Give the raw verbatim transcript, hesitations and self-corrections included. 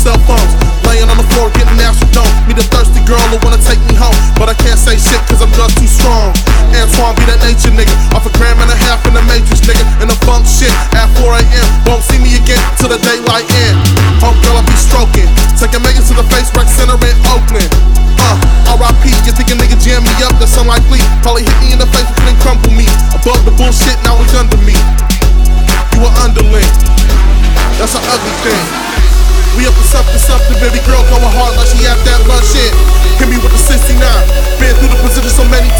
cell phones. Laying on the floor, getting nasty don't. Meet a thirsty girl who wanna take me home, but I can't say shit cause I'm just too strong. Antoine be that nature nigga, off a gram and a half in the matrix nigga. In the funk shit at four A M Won't see me again till the daylight end. Hope girl I be stroking, taking Megan to the face rec center in Oakland. Uh, R I P, you think a nigga jam me up, that's unlikely. Probably hit me in the face but couldn't crumple me. Above the bullshit, now he's under me. You an underling, that's an ugly thing. We up to something, something, baby girl going hard like she at that lunch shit. Hit me with the sixty-nine, been through the position so many